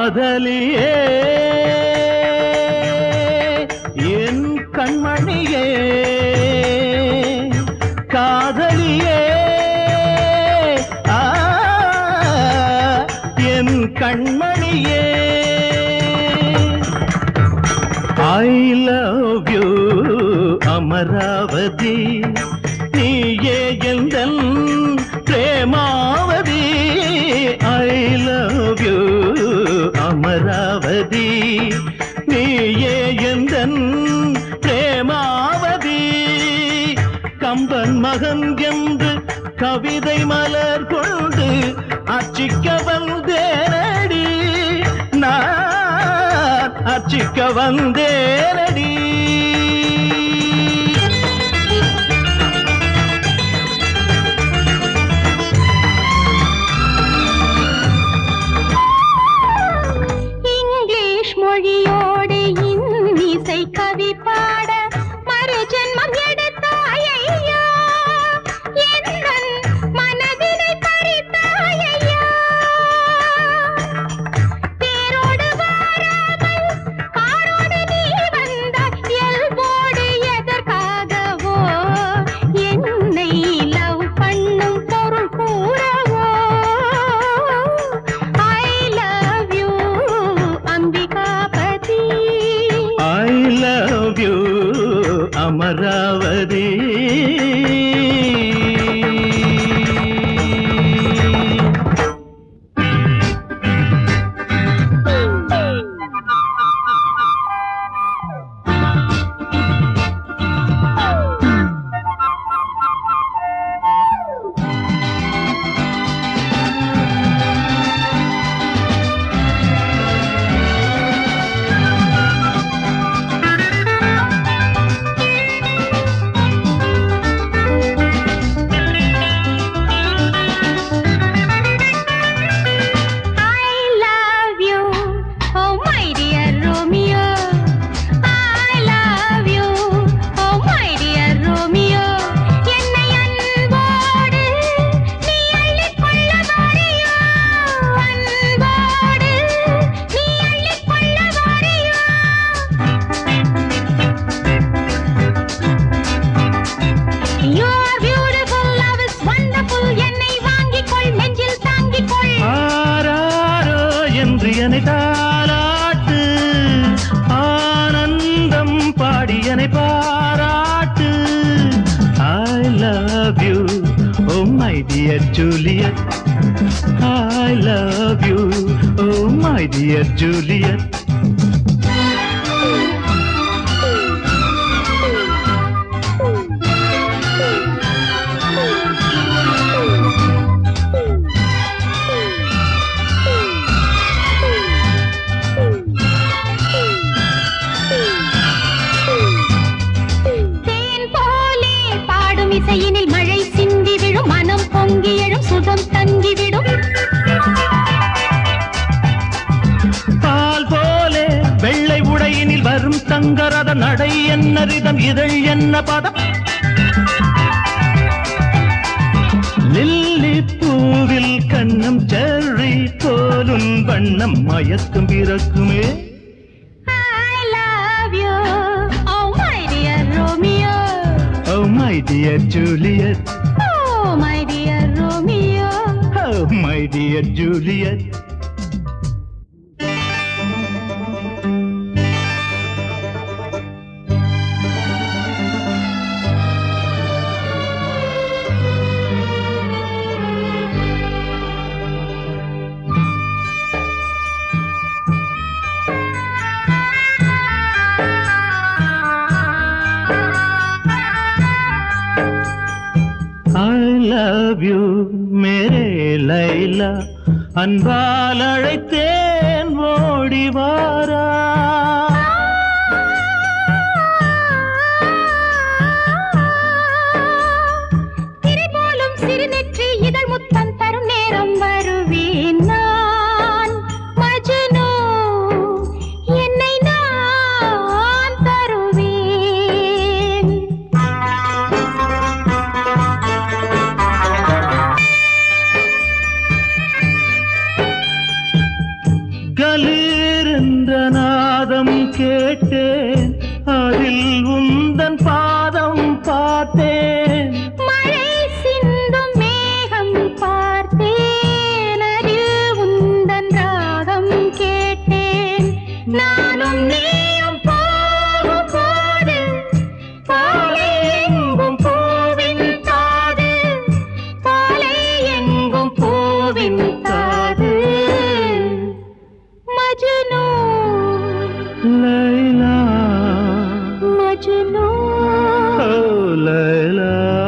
காதலியே என் கண்மணியே காதலியே என் கண்மணியே I love you அமராவதி நீயே எந்தன் Premavathi I love you Amaravathi நீயே எந்தன் பிரேமாவதி கம்பன் மகன் என்று கவிதை மலர் கொண்டு அர்ச்சிக்க வந்தேனடி நான் அர்ச்சிக்க வந்தேனடி இங்கிலீஷ் மொழியோடு இன்னிசை கவி பாட மறு ஜென்மம் எடுத்தாயையா என் மனதினை பறித்தாயையா தேரோடு வாராமல் காரோடு நீ வந்தாய் இயல்போடு எதற்காகவோ என்னை லவ் பண்ணும் பொருள் கூறவோ I love you Ambikapathy I love you Amaravathi தாலாட்டு ஆனந்தம் பாடியனை பாராட்டு I love you oh my dear Juliet I love you oh my dear Juliet இசையினில் மழை சிந்தி விழும் மனம் பொங்கி எழும் சுகம் தங்கிவிடும் பால் போலே வெள்ளை உடையினில் வரும் தங்கரத நடை என்ன ரிதம் இதழ் என்ன பதம் லில்லி பூவில் கண்ணம் செர்ரி போலும் வண்ணம் மயக்கம் பிறக்குமே I love you oh my dear Romeo oh my dear Juliet oh my dear Romeo oh my dear Juliet I love you मेरे லைலா அன்பால் அழைத்தேன் ஓடி வாரா திரை போலும் சிறுநெற்றி இதழ் முத்தம் தரும் நேரம் வருவேன் நான் மஜ்னு என்னை நான் தருவேன் என்ற நாதம் கேட்டேன், அதில் உந்தன் பாதம் பார்த்தேன். மழை சிந்தும் மேகம் பார்த்தேன், அதில் உந்தன் ராகம் கேட்டேன். நானும் நீயும் போகும் போது பாலை எங்கும் பூவின் காது, பாலை எங்கும் பூவின் காது. மஜ்னூ லைலா மஜ்னூ ஓ லைலா